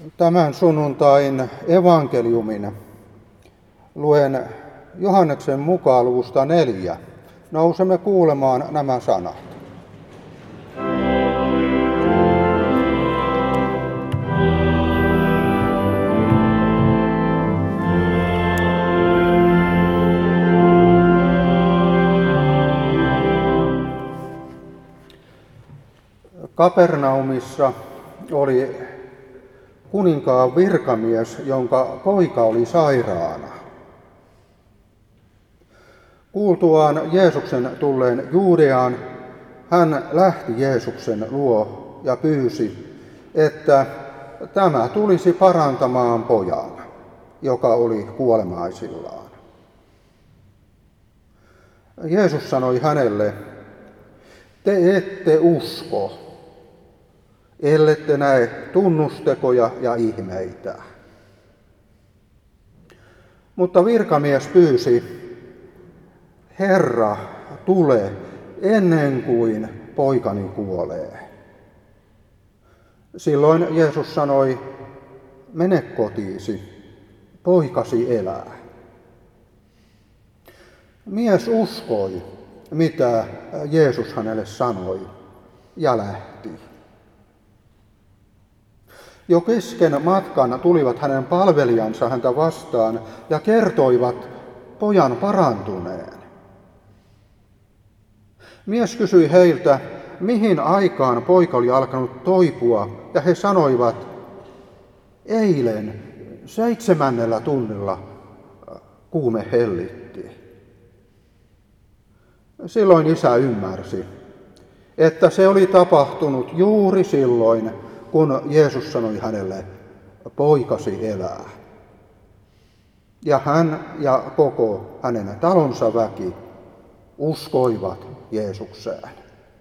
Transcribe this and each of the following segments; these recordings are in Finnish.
Tämän sunnuntain evankeliumin luen Johanneksen mukaan luvusta 4. Nousemme kuulemaan nämä sanat. Kapernaumissa oli kuninkaan virkamies, jonka poika oli sairaana. Kuultuaan Jeesuksen tulleen Juudeaan, hän lähti Jeesuksen luo ja pyysi, että tämä tulisi parantamaan pojan, joka oli kuolemaisillaan. Jeesus sanoi hänelle, te ette usko, ellette näe tunnustekoja ja ihmeitä. Mutta virkamies pyysi, Herra, tule ennen kuin poikani kuolee. Silloin Jeesus sanoi, mene kotiisi, poikasi elää. Mies uskoi, mitä Jeesus hänelle sanoi, ja lähti. Jo kesken matkan tulivat hänen palvelijansa häntä vastaan ja kertoivat pojan parantuneen. Mies kysyi heiltä, mihin aikaan poika oli alkanut toipua, ja he sanoivat, eilen 7. tunnilla kuume hellitti. Silloin isä ymmärsi, että se oli tapahtunut juuri silloin, kun Jeesus sanoi hänelle, poikasi elää. Ja hän ja koko hänen talonsa väki uskoivat Jeesukseen.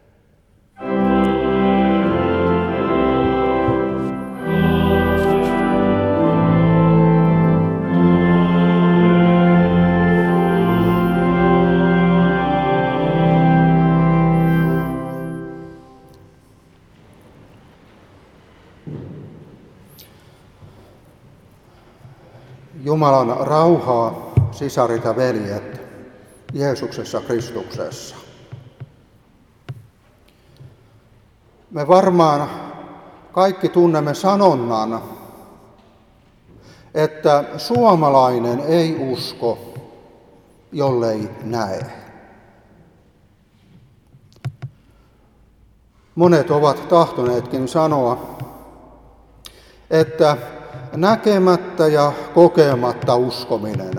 Jumalan rauhaa, sisarit ja veljet, Jeesuksessa Kristuksessa. Me varmaan kaikki tunnemme sanonnan, että suomalainen ei usko, jollei näe. Monet ovat tahtoneetkin sanoa, että näkemättä ja kokematta uskominen,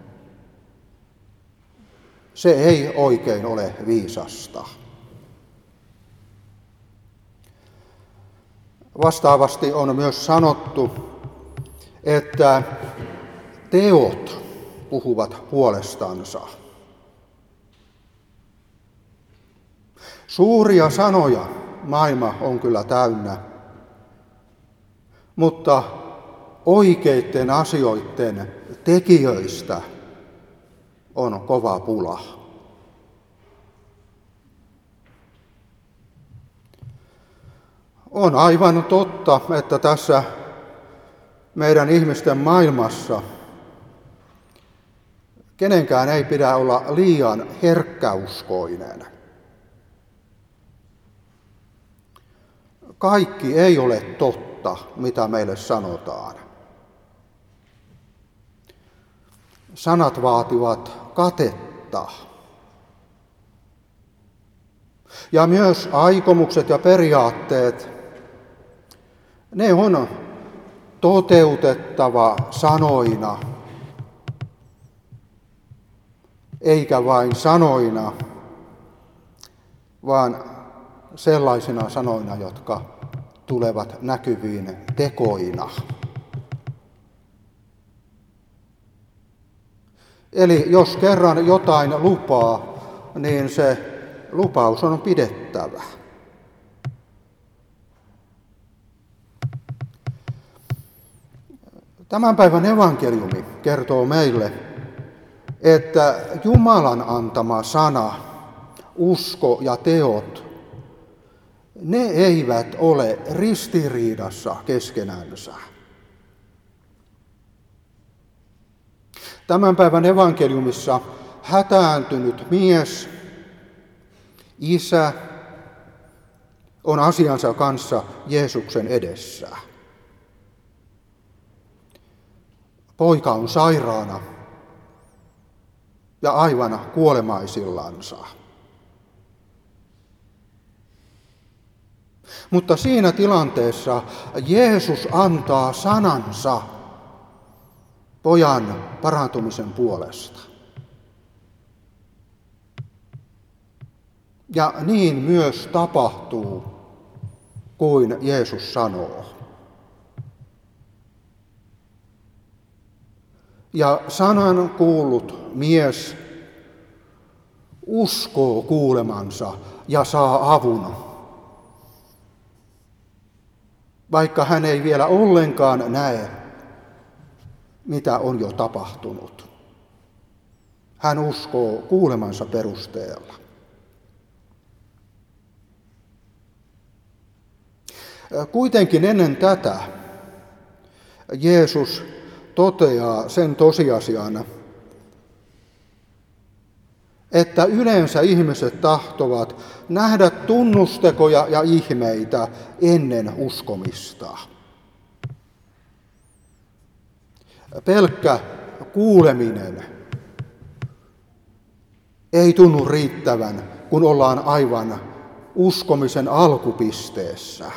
se ei oikein ole viisasta. Vastaavasti on myös sanottu, että teot puhuvat puolestansa. Suuria sanoja maailma on kyllä täynnä, mutta oikeiden asioiden tekijöistä on kova pula. On aivan totta, että tässä meidän ihmisten maailmassa kenenkään ei pidä olla liian herkkäuskoinen. Kaikki ei ole totta, mitä meille sanotaan. Sanat vaativat katetta. Ja myös aikomukset ja periaatteet, ne on toteutettava sanoina, eikä vain sanoina, vaan sellaisina sanoina, jotka tulevat näkyviin tekoina. Eli jos kerran jotain lupaa, niin se lupaus on pidettävä. Tämän päivän evankeliumi kertoo meille, että Jumalan antama sana, usko ja teot, ne eivät ole ristiriidassa keskenänsä. Tämän päivän evankeliumissa hätääntynyt mies, isä, on asiansa kanssa Jeesuksen edessä. Poika on sairaana ja aivan kuolemaisillansa. Mutta siinä tilanteessa Jeesus antaa sanansa pojan parantumisen puolesta. Ja niin myös tapahtuu, kuin Jeesus sanoo. Ja sanan kuullut mies uskoo kuulemansa ja saa avun, vaikka hän ei vielä ollenkaan näe, mitä on jo tapahtunut. Hän uskoo kuulemansa perusteella. Kuitenkin ennen tätä Jeesus toteaa sen tosiasian, että yleensä ihmiset tahtovat nähdä tunnustekoja ja ihmeitä ennen uskomista. Pelkkä kuuleminen ei tunnu riittävän, kun ollaan aivan uskomisen alkupisteessä.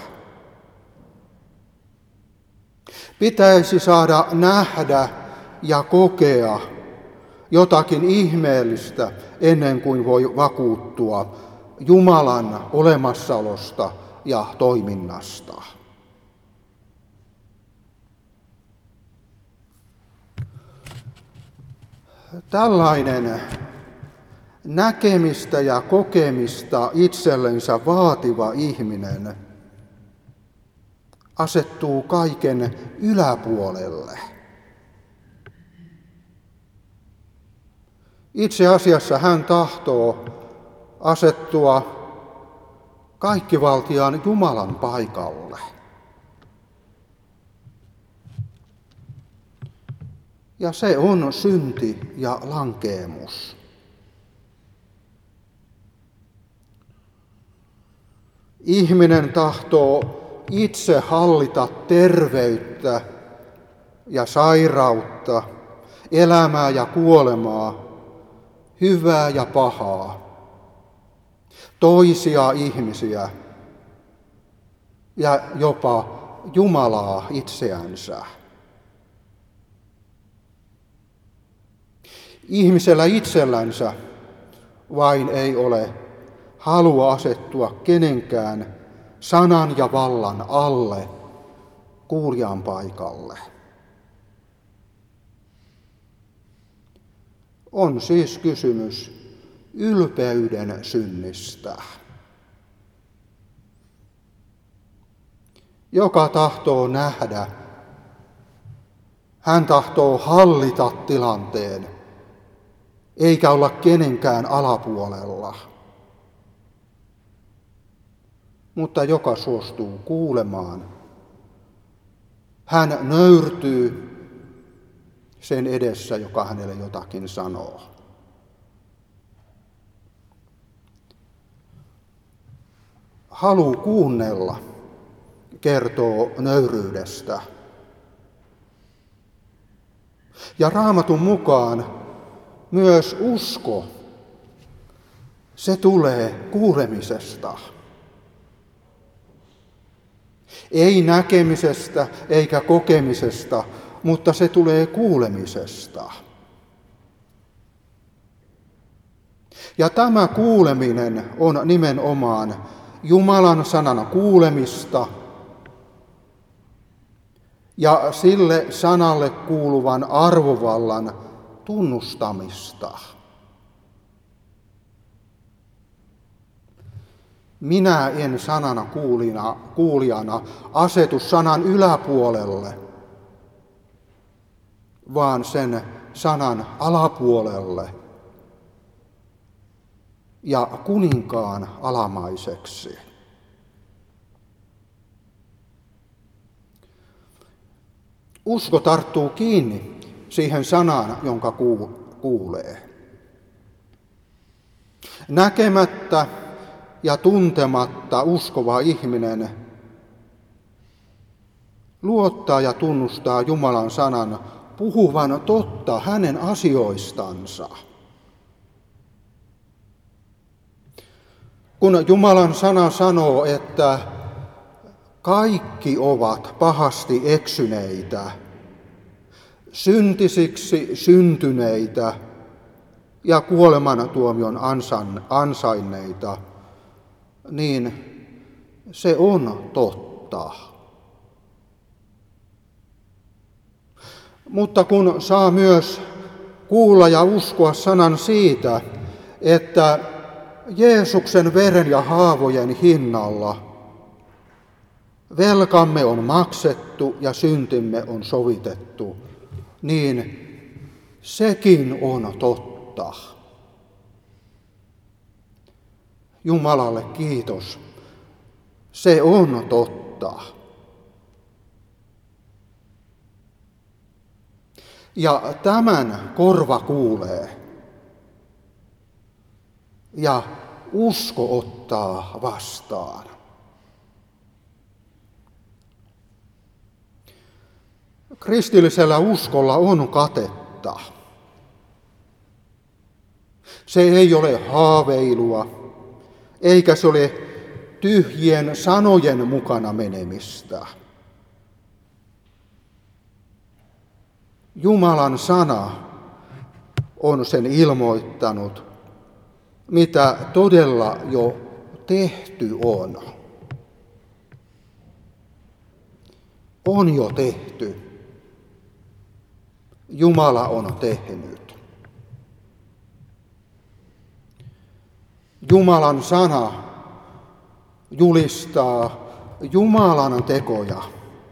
Pitäisi saada nähdä ja kokea jotakin ihmeellistä ennen kuin voi vakuuttua Jumalan olemassaolosta ja toiminnasta. Tällainen näkemistä ja kokemista itsellensä vaativa ihminen asettuu kaiken yläpuolelle. Itse asiassa hän tahtoo asettua kaikkivaltiaan Jumalan paikalle. Ja se on synti ja lankeemus. Ihminen tahtoo itse hallita terveyttä ja sairautta, elämää ja kuolemaa, hyvää ja pahaa, toisia ihmisiä ja jopa Jumalaa itseänsä. Ihmisellä itsellänsä vain ei ole halua asettua kenenkään sanan ja vallan alle kuulijan paikalle. On siis kysymys ylpeyden synnistä. Joka tahtoo nähdä, hän tahtoo hallita tilanteen, eikä olla kenenkään alapuolella. Mutta joka suostuu kuulemaan, hän nöyrtyy sen edessä, joka hänelle jotakin sanoo. Halu kuunnella kertoo nöyryydestä. Ja Raamatun mukaan myös usko, se tulee kuulemisesta. Ei näkemisestä eikä kokemisesta, mutta se tulee kuulemisesta. Ja tämä kuuleminen on nimenomaan Jumalan sanan kuulemista ja sille sanalle kuuluvan arvovallan tunnustamista. Minä en sanana kuulijana asetu sanan yläpuolelle, vaan sen sanan alapuolelle ja kuninkaan alamaiseksi. Usko tarttuu kiinni siihen sanaan, jonka kuulee. Näkemättä ja tuntematta uskova ihminen luottaa ja tunnustaa Jumalan sanan puhuvan totta hänen asioistansa. Kun Jumalan sana sanoo, että kaikki ovat pahasti eksyneitä, syntisiksi syntyneitä ja kuolemantuomion ansainneita, niin se on totta. Mutta kun saa myös kuulla ja uskoa sanan siitä, että Jeesuksen veren ja haavojen hinnalla velkamme on maksettu ja syntimme on sovitettu, niin sekin on totta. Jumalalle kiitos. Se on totta. Ja tämän korva kuulee. Ja usko ottaa vastaan. Kristillisellä uskolla on katetta. Se ei ole haaveilua, eikä se ole tyhjien sanojen mukana menemistä. Jumalan sana on sen ilmoittanut, mitä todella jo tehty on. On jo tehty. Jumala on tehnyt. Jumalan sana julistaa Jumalan tekoja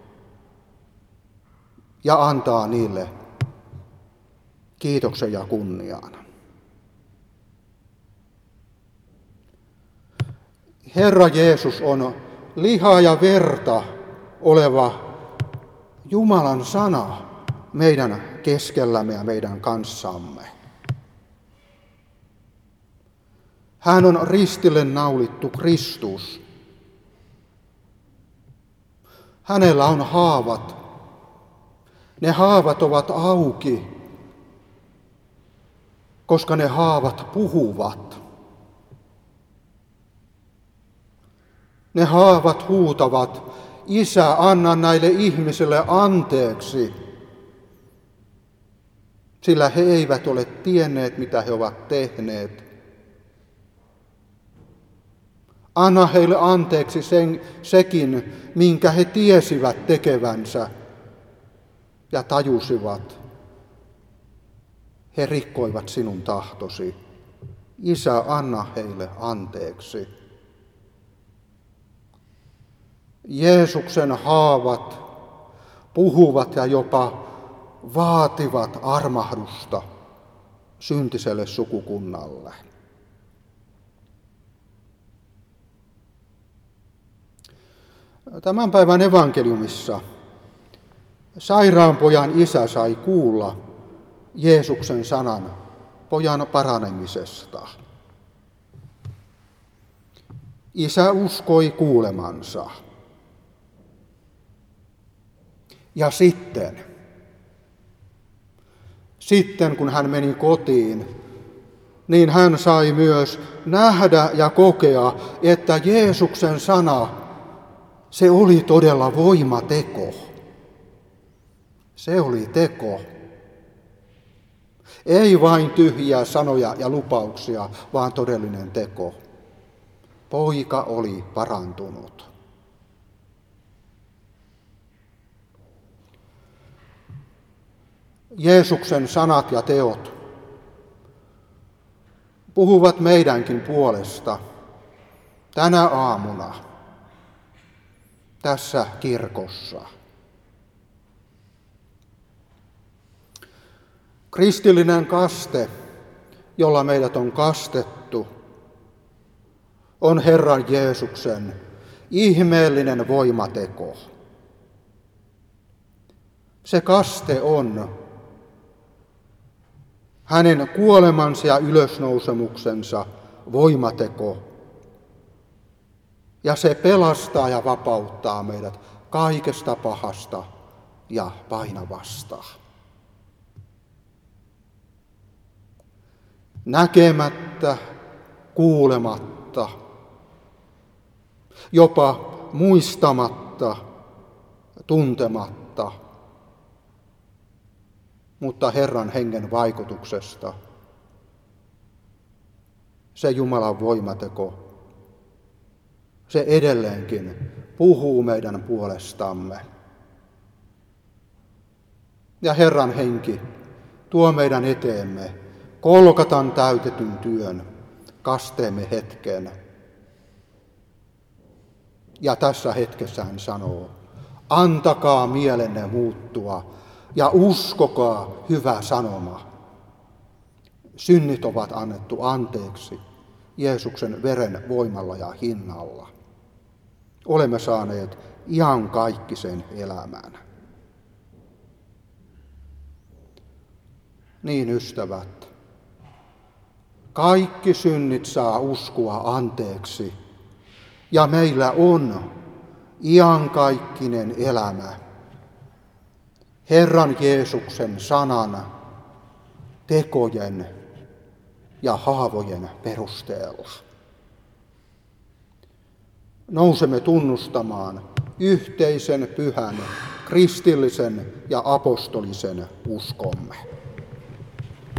ja antaa niille kiitoksen ja kunnian. Herra Jeesus on lihaa ja verta oleva Jumalan sana meidän keskellämme ja meidän kanssamme. Hän on ristille naulittu Kristus. Hänellä on haavat. Ne haavat ovat auki, koska ne haavat puhuvat. Ne haavat huutavat, Isä, anna näille ihmisille anteeksi, sillä he eivät ole tienneet, mitä he ovat tehneet. Anna heille anteeksi sekin, minkä he tiesivät tekevänsä ja tajusivat. He rikkoivat sinun tahtosi. Isä, anna heille anteeksi. Jeesuksen haavat puhuvat ja jopa vaativat armahdusta syntiselle sukukunnalle. Tämän päivän evankeliumissa sairaanpojan isä sai kuulla Jeesuksen sanan pojan paranemisesta. Isä uskoi kuulemansa. Ja sitten kun hän meni kotiin, niin hän sai myös nähdä ja kokea, että Jeesuksen sana, se oli todella voimateko. Se oli teko. Ei vain tyhjiä sanoja ja lupauksia, vaan todellinen teko. Poika oli parantunut. Jeesuksen sanat ja teot puhuvat meidänkin puolesta tänä aamuna tässä kirkossa. Kristillinen kaste, jolla meidät on kastettu, on Herran Jeesuksen ihmeellinen voimateko. Se kaste on hänen kuolemansa ja ylösnousemuksensa voimateko. Ja se pelastaa ja vapauttaa meidät kaikesta pahasta ja painavasta. Näkemättä, kuulematta, jopa muistamatta, tuntematta, mutta Herran hengen vaikutuksesta se Jumalan voimateko, se edelleenkin puhuu meidän puolestamme. Ja Herran henki tuo meidän eteemme Golgatan täytetyn työn kasteemme hetken. Ja tässä hetkessä hän sanoo, antakaa mielenne muuttua ja uskokaa hyvä sanoma. Synnit ovat annettu anteeksi Jeesuksen veren voimalla ja hinnalla. Olemme saaneet iankaikkisen elämän. Niin ystävät, kaikki synnit saa uskoa anteeksi ja meillä on iankaikkinen elämä Herran Jeesuksen sanan, tekojen ja haavojen perusteella. Nousemme tunnustamaan yhteisen pyhän, kristillisen ja apostolisen uskomme.